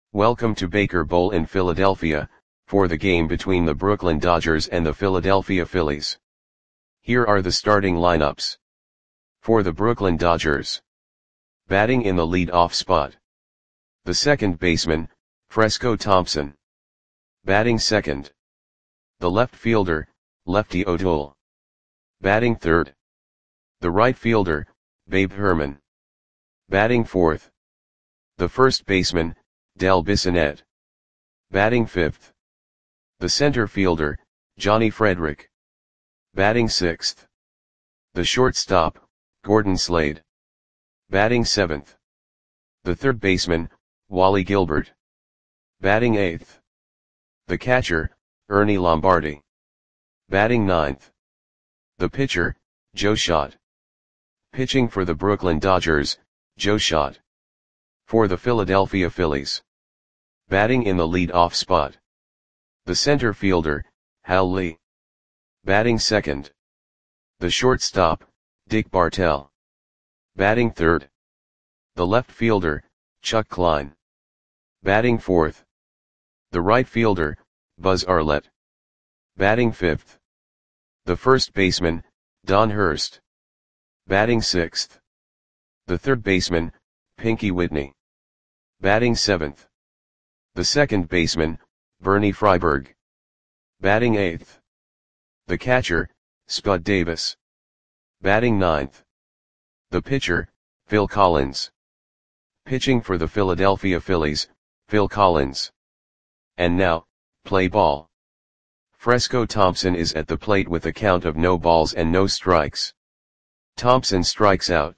Welcome to Baker Bowl in Philadelphia, for the game between the Brooklyn Dodgers and the Philadelphia Phillies. Here are the starting lineups. For the Brooklyn Dodgers. Batting in the lead-off spot. The second baseman, Fresco Thompson. Batting second. The left fielder, Lefty O'Toole. Batting third. The right fielder, Babe Herman. Batting fourth. The first baseman, Del Bissonette. Batting fifth. The center fielder, Johnny Frederick. Batting sixth. The shortstop, Gordon Slade. Batting seventh. The third baseman, Wally Gilbert. Batting eighth. The catcher, Ernie Lombardi. Batting ninth. The pitcher, Joe Schott. Pitching for the Brooklyn Dodgers, Joe Schott. For the Philadelphia Phillies. Batting in the lead-off spot. The center fielder, Hal Lee. Batting second. The shortstop, Dick Bartell. Batting third. The left fielder, Chuck Klein. Batting fourth. The right fielder, Buzz Arlett. Batting fifth. The first baseman, Don Hurst. Batting sixth. The third baseman, Pinky Whitney. Batting seventh. The second baseman, Bernie Freiberg. Batting eighth. The catcher, Spud Davis. Batting ninth. The pitcher, Phil Collins. Pitching for the Philadelphia Phillies, Phil Collins. And now, play ball. Fresco Thompson is at the plate with a count of no balls and no strikes. Thompson strikes out.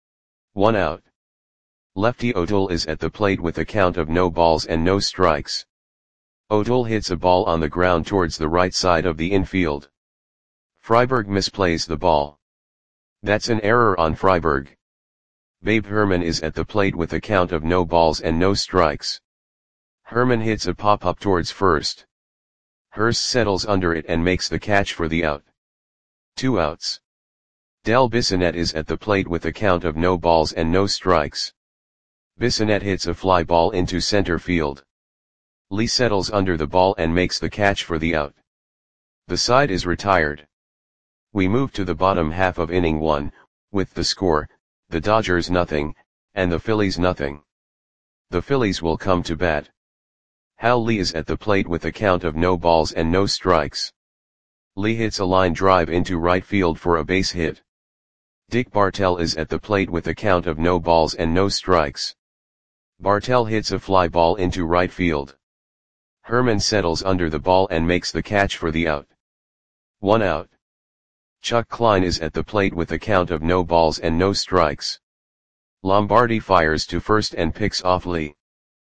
1 out. Lefty O'Toole is at the plate with a count of no balls and no strikes. O'Toole hits a ball on the ground towards the right side of the infield. Freiberg misplays the ball. That's an error on Freiberg. Babe Herman is at the plate with a count of no balls and no strikes. Herman hits a pop-up towards first. Hurst settles under it and makes the catch for the out. 2 outs. Del Bissonette is at the plate with a count of no balls and no strikes. Bissonette hits a fly ball into center field. Lee settles under the ball and makes the catch for the out. The side is retired. We move to the bottom half of inning 1, with the score, the Dodgers nothing, and the Phillies nothing. The Phillies will come to bat. Hal Lee is at the plate with a count of no balls and no strikes. Lee hits a line drive into right field for a base hit. Dick Bartell is at the plate with a count of no balls and no strikes. Bartell hits a fly ball into right field. Herman settles under the ball and makes the catch for the out. 1 out. Chuck Klein is at the plate with a count of no balls and no strikes. Lombardi fires to first and picks off Lee.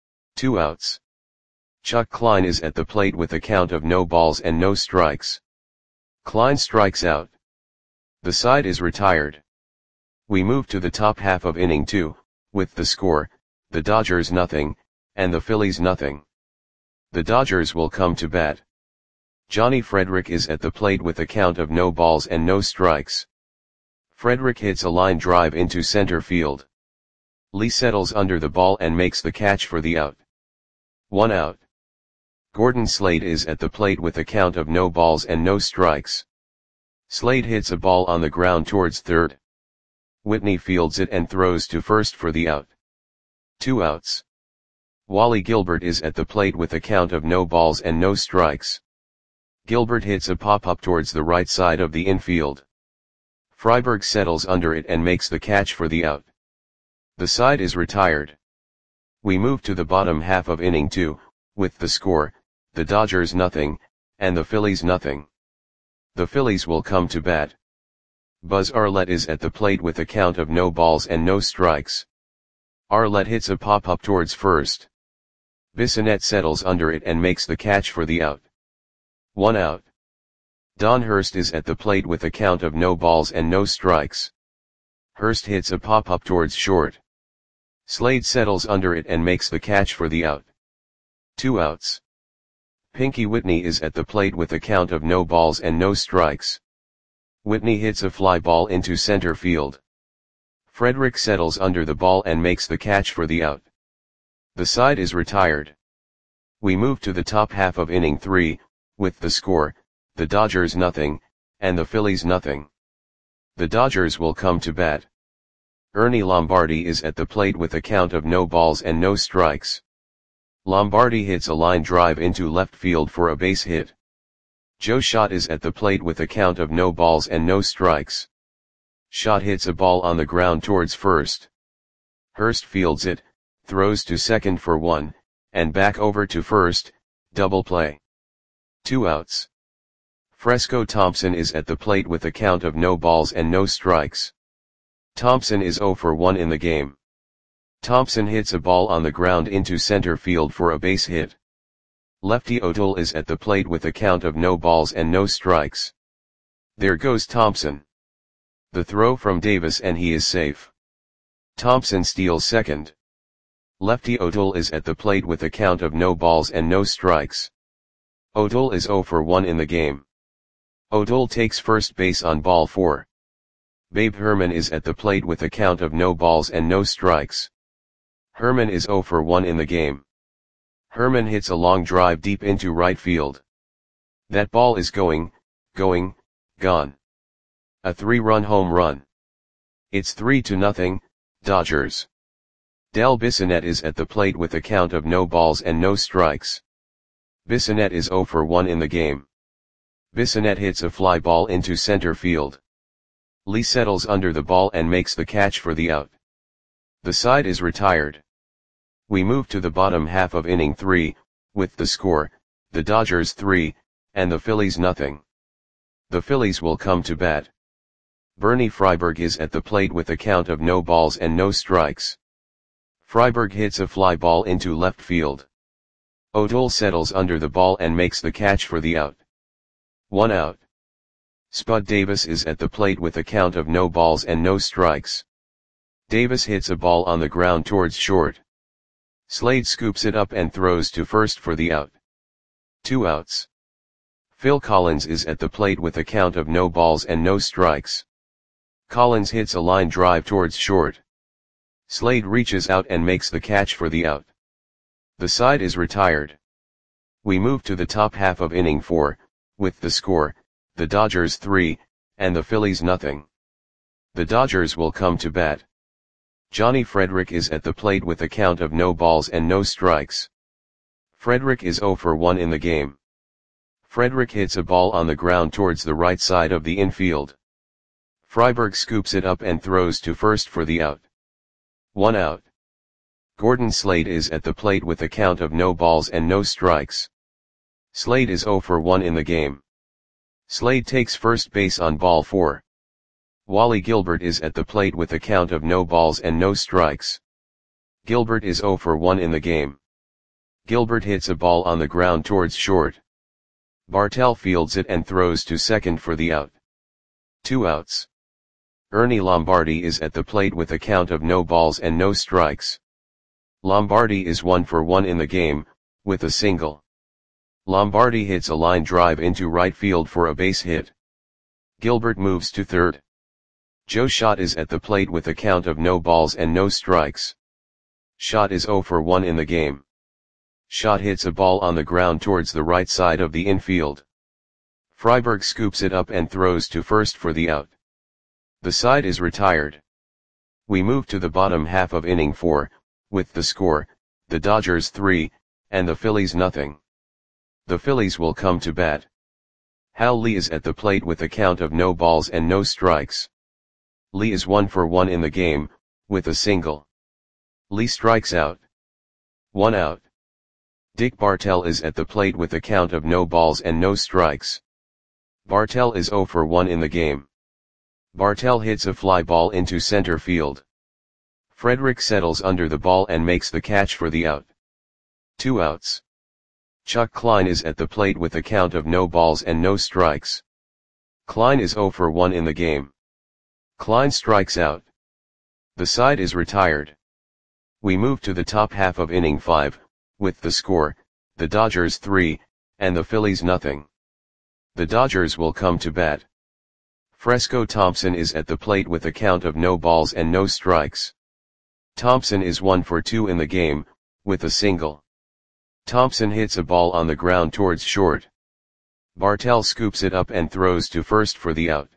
2 outs. Chuck Klein is at the plate with a count of no balls and no strikes. Klein strikes out. The side is retired. We move to the top half of inning 2, with the score, the Dodgers nothing, and the Phillies nothing. The Dodgers will come to bat. Johnny Frederick is at the plate with a count of no balls and no strikes. Frederick hits a line drive into center field. Lee settles under the ball and makes the catch for the out. 1 out. Gordon Slade is at the plate with a count of no balls and no strikes. Slade hits a ball on the ground towards third. Whitney fields it and throws to first for the out. 2 outs. Wally Gilbert is at the plate with a count of no balls and no strikes. Gilbert hits a pop-up towards the right side of the infield. Freiberg settles under it and makes the catch for the out. The side is retired. We move to the bottom half of inning 2, with the score, the Dodgers nothing, and the Phillies nothing. The Phillies will come to bat. Buzz Arlett is at the plate with a count of no balls and no strikes. Arlett hits a pop-up towards first. Bissonette settles under it and makes the catch for the out. 1 out. Don Hurst is at the plate with a count of no balls and no strikes. Hurst hits a pop-up towards short. Slade settles under it and makes the catch for the out. 2 outs. Pinky Whitney is at the plate with a count of no balls and no strikes. Whitney hits a fly ball into center field. Frederick settles under the ball and makes the catch for the out. The side is retired. We move to the top half of inning 3, with the score, the Dodgers nothing, and the Phillies nothing. The Dodgers will come to bat. Ernie Lombardi is at the plate with a count of no balls and no strikes. Lombardi hits a line drive into left field for a base hit. Joe Schott is at the plate with a count of no balls and no strikes. Schott hits a ball on the ground towards first. Hurst fields it, throws to second for 1, and back over to first, double play. 2 outs. Fresco Thompson is at the plate with a count of no balls and no strikes. Thompson is 0 for 1 in the game. Thompson hits a ball on the ground into center field for a base hit. Lefty O'Toole is at the plate with a count of no balls and no strikes. There goes Thompson. The throw from Davis and he is safe. Thompson steals second. Lefty O'Toole is at the plate with a count of no balls and no strikes. O'Toole is 0 for 1 in the game. O'Toole takes first base on ball 4. Babe Herman is at the plate with a count of no balls and no strikes. Herman is 0 for 1 in the game. Herman hits a long drive deep into right field. That ball is gone. A 3-run home run. It's 3-0, Dodgers. Del Bissonette is at the plate with a count of no balls and no strikes. Bissonette is 0 for 1 in the game. Bissonette hits a fly ball into center field. Lee settles under the ball and makes the catch for the out. The side is retired. We move to the bottom half of inning 3, with the score, the Dodgers 3, and the Phillies nothing. The Phillies will come to bat. Bernie Freiberg is at the plate with a count of no balls and no strikes. Freiberg hits a fly ball into left field. O'Toole settles under the ball and makes the catch for the out. 1 out. Spud Davis is at the plate with a count of no balls and no strikes. Davis hits a ball on the ground towards short. Slade scoops it up and throws to first for the out. 2 outs. Phil Collins is at the plate with a count of no balls and no strikes. Collins hits a line drive towards short. Slade reaches out and makes the catch for the out. The side is retired. We move to the top half of inning 4, with the score, the Dodgers 3, and the Phillies nothing. The Dodgers will come to bat. Johnny Frederick is at the plate with a count of no balls and no strikes. Frederick is 0 for 1 in the game. Frederick hits a ball on the ground towards the right side of the infield. Freiberg scoops it up and throws to first for the out. 1 out. Gordon Slade is at the plate with a count of no balls and no strikes. Slade is 0 for 1 in the game. Slade takes first base on ball 4. Wally Gilbert is at the plate with a count of no balls and no strikes. Gilbert is 0 for 1 in the game. Gilbert hits a ball on the ground towards short. Bartell fields it and throws to second for the out. 2 outs. Ernie Lombardi is at the plate with a count of no balls and no strikes. Lombardi is 1 for 1 in the game, with a single. Lombardi hits a line drive into right field for a base hit. Gilbert moves to third. Joe Schott is at the plate with a count of no balls and no strikes. Schott is 0 for 1 in the game. Schott hits a ball on the ground towards the right side of the infield. Freiberg scoops it up and throws to first for the out. The side is retired. We move to the bottom half of inning 4, with the score, the Dodgers 3, and the Phillies nothing. The Phillies will come to bat. Hal Lee is at the plate with a count of no balls and no strikes. Lee is 1 for 1 in the game, with a single. Lee strikes out. 1 out. Dick Bartell is at the plate with a count of no balls and no strikes. Bartell is 0 for 1 in the game. Bartell hits a fly ball into center field. Frederick settles under the ball and makes the catch for the out. 2 outs. Chuck Klein is at the plate with a count of no balls and no strikes. Klein is 0 for 1 in the game. Klein strikes out. The side is retired. We move to the top half of inning 5, with the score, the Dodgers 3, and the Phillies nothing. The Dodgers will come to bat. Fresco Thompson is at the plate with a count of no balls and no strikes. Thompson is 1 for 2 in the game, with a single. Thompson hits a ball on the ground towards short. Bartell scoops it up and throws to first for the out.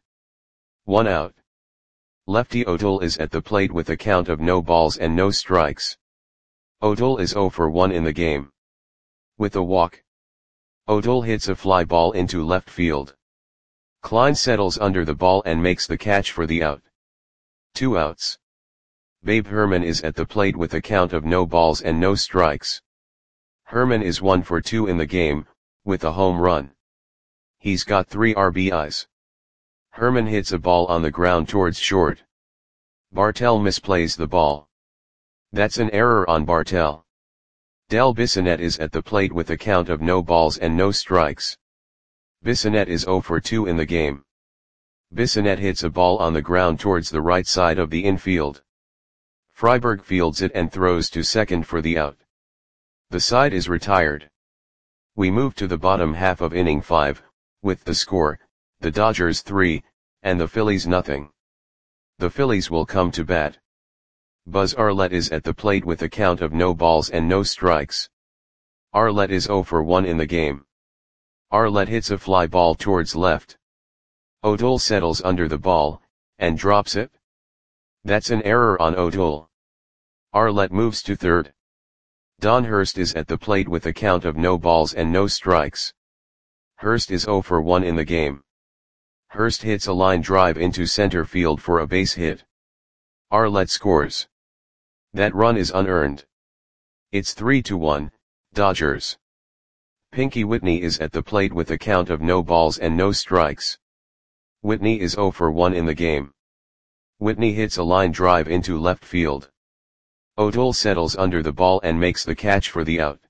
1 out. Lefty O'Toole is at the plate with a count of no balls and no strikes. O'Toole is 0 for 1 in the game. With a walk, O'Toole hits a fly ball into left field. Klein settles under the ball and makes the catch for the out. 2 outs. Babe Herman is at the plate with a count of no balls and no strikes. Herman is 1 for 2 in the game, with a home run. He's got 3 RBIs. Herman hits a ball on the ground towards short. Bartell misplays the ball. That's an error on Bartell. Del Bissonette is at the plate with a count of no balls and no strikes. Bissonette is 0 for 2 in the game. Bissonette hits a ball on the ground towards the right side of the infield. Freiberg fields it and throws to second for the out. The side is retired. We move to the bottom half of inning 5, with the score, the Dodgers 3, and the Phillies nothing. The Phillies will come to bat. Buzz Arlett is at the plate with a count of no balls and no strikes. Arlett is 0 for 1 in the game. Arlett hits a fly ball towards left. O'Toole settles under the ball, and drops it. That's an error on O'Toole. Arlett moves to third. Don Hurst is at the plate with a count of no balls and no strikes. Hurst is 0 for 1 in the game. Hurst hits a line drive into center field for a base hit. Arlett scores. That run is unearned. It's 3-1, Dodgers. Pinky Whitney is at the plate with a count of no balls and no strikes. Whitney is 0 for 1 in the game. Whitney hits a line drive into left field. O'Toole settles under the ball and makes the catch for the out.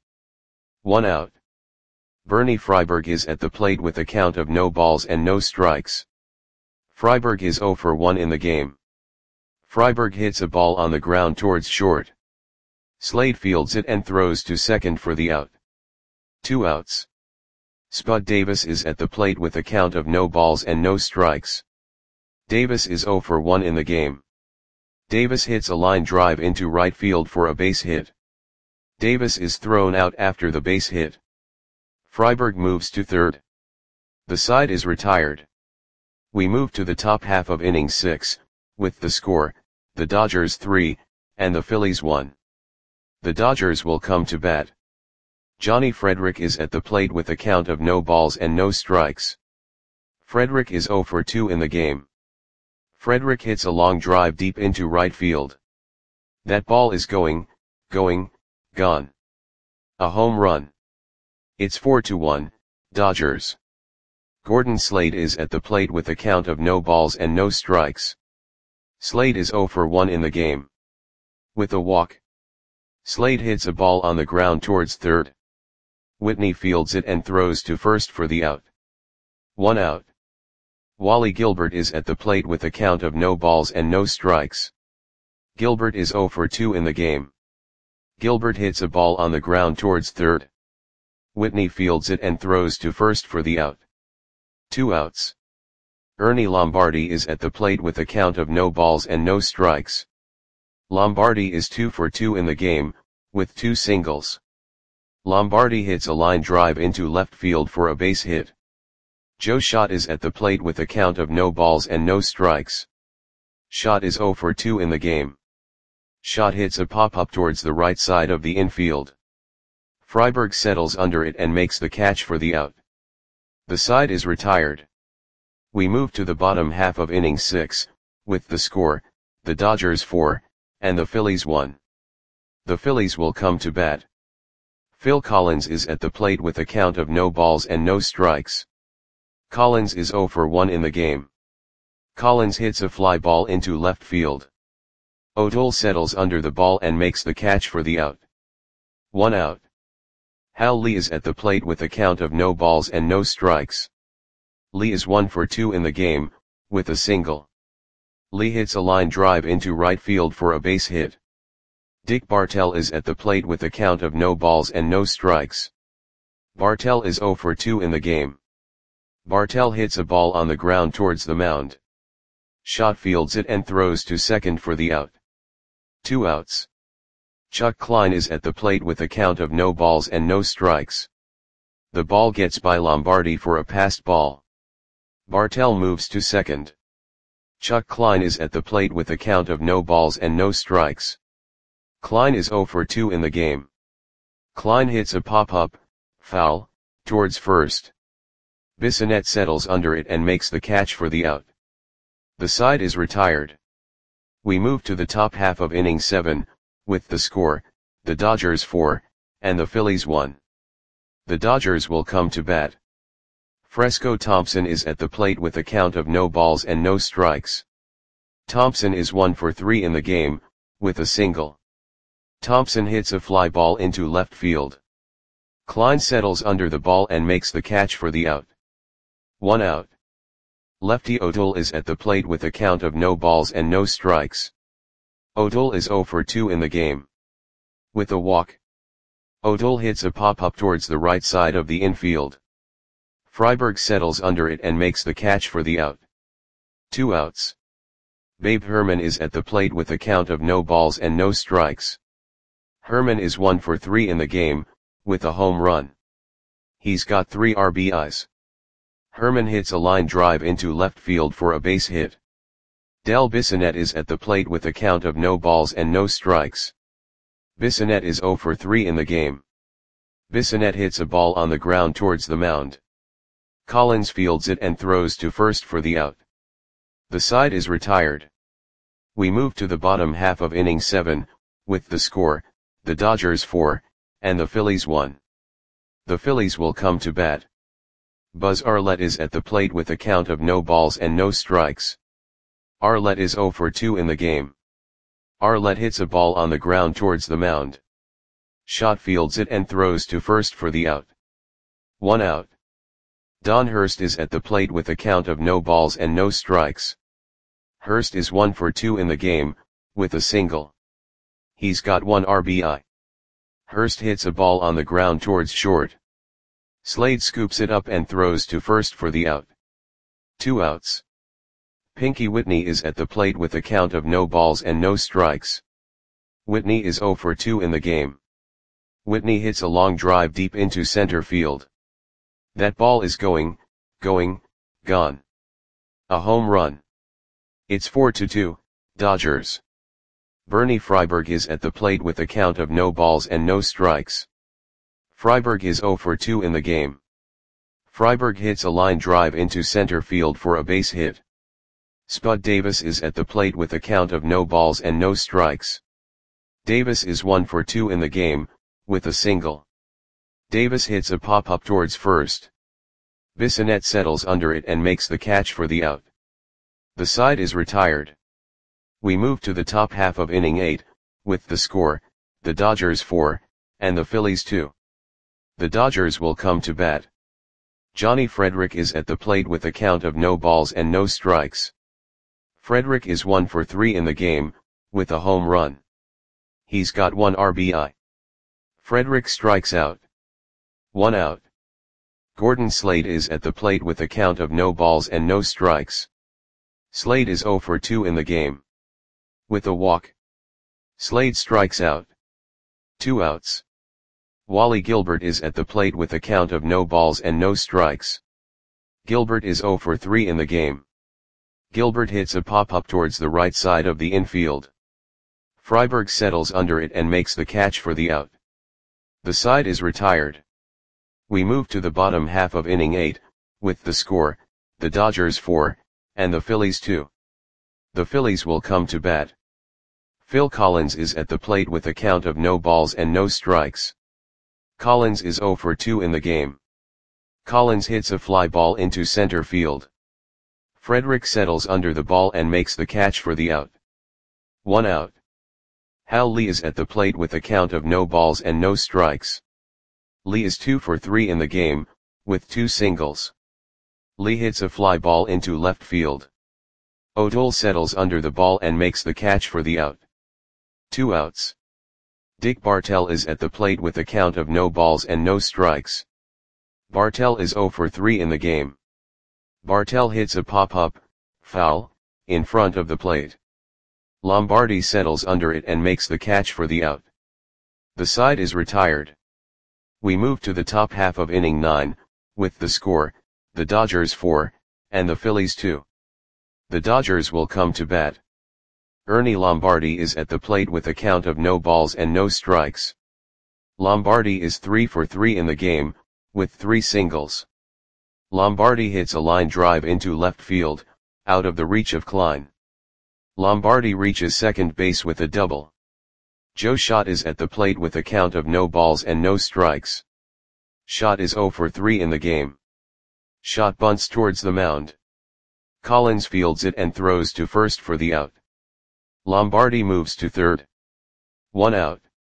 1 out. Bernie Freiberg is at the plate with a count of no balls and no strikes. Freiberg is 0 for 1 in the game. Freiberg hits a ball on the ground towards short. Slade fields it and throws to second for the out. 2 outs. Spud Davis is at the plate with a count of no balls and no strikes. Davis is 0 for 1 in the game. Davis hits a line drive into right field for a base hit. Davis is thrown out after the base hit. Freiberg moves to third. The side is retired. We move to the top half of inning 6, with the score, the Dodgers 3, and the Phillies 1. The Dodgers will come to bat. Johnny Frederick is at the plate with a count of no balls and no strikes. Frederick is 0 for 2 in the game. Frederick hits a long drive deep into right field. That ball is gone. A home run. It's 4-1, Dodgers. Gordon Slade is at the plate with a count of no balls and no strikes. Slade is 0 for 1 in the game. With a walk, Slade hits a ball on the ground towards third. Whitney fields it and throws to first for the out. 1 out. Wally Gilbert is at the plate with a count of no balls and no strikes. Gilbert is 0 for 2 in the game. Gilbert hits a ball on the ground towards third. Whitney fields it and throws to first for the out. 2 outs. Ernie Lombardi is at the plate with a count of no balls and no strikes. Lombardi is 2 for 2 in the game, with 2 singles. Lombardi hits a line drive into left field for a base hit. Joe Schott is at the plate with a count of no balls and no strikes. Schott is 0 for 2 in the game. Schott hits a pop-up towards the right side of the infield. Freiberg settles under it and makes the catch for the out. The side is retired. We move to the bottom half of inning 6, with the score, the Dodgers 4, and the Phillies 1. The Phillies will come to bat. Phil Collins is at the plate with a count of no balls and no strikes. Collins is 0 for 1 in the game. Collins hits a fly ball into left field. O'Toole settles under the ball and makes the catch for the out. 1 out. Hal Lee is at the plate with a count of no balls and no strikes. Lee is 1 for 2 in the game, with a single. Lee hits a line drive into right field for a base hit. Dick Bartell is at the plate with a count of no balls and no strikes. Bartell is 0 for 2 in the game. Bartell hits a ball on the ground towards the mound. Schott fields it and throws to second for the out. 2 outs. Chuck Klein is at the plate with a count of no balls and no strikes. The ball gets by Lombardi for a passed ball. Bartell moves to second. Chuck Klein is at the plate with a count of no balls and no strikes. Klein is 0 for 2 in the game. Klein hits a pop-up, foul, towards first. Bissonette settles under it and makes the catch for the out. The side is retired. We move to the top half of inning 7, with the score, the Dodgers 4, and the Phillies 1. The Dodgers will come to bat. Fresco Thompson is at the plate with a count of no balls and no strikes. Thompson is 1 for 3 in the game, with a single. Thompson hits a fly ball into left field. Klein settles under the ball and makes the catch for the out. 1 out. Lefty O'Toole is at the plate with a count of no balls and no strikes. O'Toole is 0 for 2 in the game. With a walk. O'Toole hits a pop-up towards the right side of the infield. Freiberg settles under it and makes the catch for the out. 2 outs. Babe Herman is at the plate with a count of no balls and no strikes. Herman is 1 for 3 in the game, with a home run. He's got 3 RBIs. Herman hits a line drive into left field for a base hit. Del Bissonette is at the plate with a count of no balls and no strikes. Bissonette is 0 for 3 in the game. Bissonette hits a ball on the ground towards the mound. Collins fields it and throws to first for the out. The side is retired. We move to the bottom half of inning 7, with the score, the Dodgers 4, and the Phillies 1. The Phillies will come to bat. Buzz Arlett is at the plate with a count of no balls and no strikes. Arlett is 0 for 2 in the game. Arlett hits a ball on the ground towards the mound. Schott fields it and throws to first for the out. 1 out. Don Hurst is at the plate with a count of no balls and no strikes. Hurst is 1 for 2 in the game, with a single. He's got 1 RBI. Hurst hits a ball on the ground towards short. Slade scoops it up and throws to first for the out. 2 outs. Pinky Whitney is at the plate with a count of no balls and no strikes. Whitney is 0 for 2 in the game. Whitney hits a long drive deep into center field. That ball is gone. A home run. It's 4-2, Dodgers. Bernie Freiberg is at the plate with a count of no balls and no strikes. Freiberg is 0 for 2 in the game. Freiberg hits a line drive into center field for a base hit. Spud Davis is at the plate with a count of no balls and no strikes. Davis is 1 for 2 in the game, with a single. Davis hits a pop-up towards first. Bissonette settles under it and makes the catch for the out. The side is retired. We move to the top half of inning 8, with the score, the Dodgers 4, and the Phillies 2. The Dodgers will come to bat. Johnny Frederick is at the plate with a count of no balls and no strikes. Frederick is 1 for 3 in the game, with a home run. He's got 1 RBI. Frederick strikes out. 1 out. Gordon Slade is at the plate with a count of no balls and no strikes. Slade is 0 for 2 in the game. With a walk. Slade strikes out. 2 outs. Wally Gilbert is at the plate with a count of no balls and no strikes. Gilbert is 0 for 3 in the game. Gilbert hits a pop-up towards the right side of the infield. Freiberg settles under it and makes the catch for the out. The side is retired. We move to the bottom half of inning 8, with the score, the Dodgers 4, and the Phillies 2. The Phillies will come to bat. Phil Collins is at the plate with a count of no balls and no strikes. Collins is 0 for 2 in the game. Collins hits a fly ball into center field. Frederick settles under the ball and makes the catch for the out. 1 out. Hal Lee is at the plate with a count of no balls and no strikes. Lee is 2 for 3 in the game, with 2 singles. Lee hits a fly ball into left field. O'Toole settles under the ball and makes the catch for the out. 2 outs. Dick Bartell is at the plate with a count of no balls and no strikes. Bartell is 0 for 3 in the game. Bartell hits a pop-up, foul, in front of the plate. Lombardi settles under it and makes the catch for the out. The side is retired. We move to the top half of inning 9, with the score, the Dodgers 4, and the Phillies 2. The Dodgers will come to bat. Ernie Lombardi is at the plate with a count of no balls and no strikes. Lombardi is 3 for 3 in the game, with 3 singles. Lombardi hits a line drive into left field, out of the reach of Klein. Lombardi reaches second base with a double. Joe Schott is at the plate with a count of no balls and no strikes. Schott is 0 for 3 in the game. Schott bunts towards the mound. Collins fields it and throws to first for the out. Lombardi moves to third. 1 out.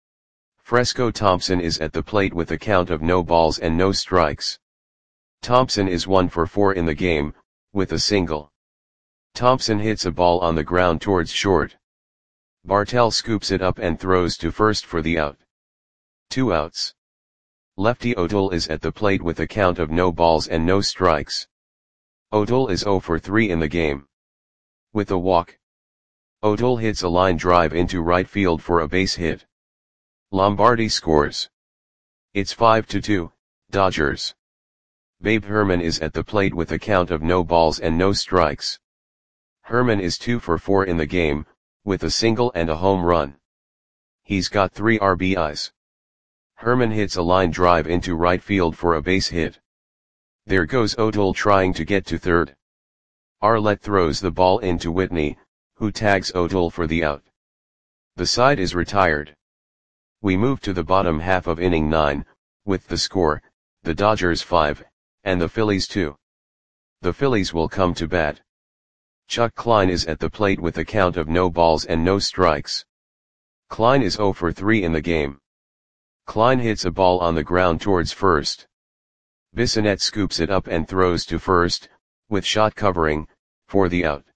Fresco Thompson is at the plate with a count of no balls and no strikes. Thompson is 1 for 4 in the game, with a single. Thompson hits a ball on the ground towards short. Bartell scoops it up and throws to first for the out. 2 outs. Lefty O'Toole is at the plate with a count of no balls and no strikes. O'Toole is 0 for 3 in the game. With a walk. O'Toole hits a line drive into right field for a base hit. Lombardi scores. It's 5-2, Dodgers. Babe Herman is at the plate with a count of no balls and no strikes. Herman is 2 for 4 in the game, with a single and a home run. He's got 3 RBIs. Herman hits a line drive into right field for a base hit. There goes O'Toole trying to get to third. Arlett throws the ball into Whitney, who tags O'Toole for the out. The side is retired. We move to the bottom half of inning 9, with the score, the Dodgers 5, and the Phillies 2. The Phillies will come to bat. Chuck Klein is at the plate with a count of no balls and no strikes. Klein is 0 for 3 in the game. Klein hits a ball on the ground towards first. Bissonette scoops it up and throws to first, with Schott covering, for the out.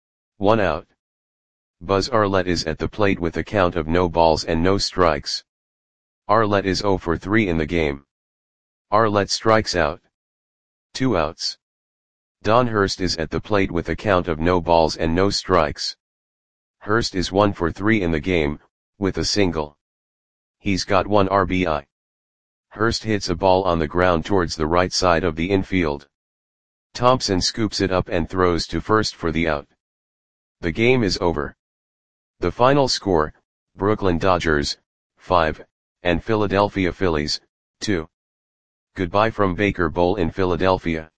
1 out. Buzz Arlett is at the plate with a count of no balls and no strikes. Arlett is 0 for 3 in the game. Arlett strikes out. 2 outs. Don Hurst is at the plate with a count of no balls and no strikes. Hurst is 1 for 3 in the game, with a single. He's got 1 RBI. Hurst hits a ball on the ground towards the right side of the infield. Thompson scoops it up and throws to first for the out. The game is over. The final score, Brooklyn Dodgers, 5, and Philadelphia Phillies, 2. Goodbye from Baker Bowl in Philadelphia.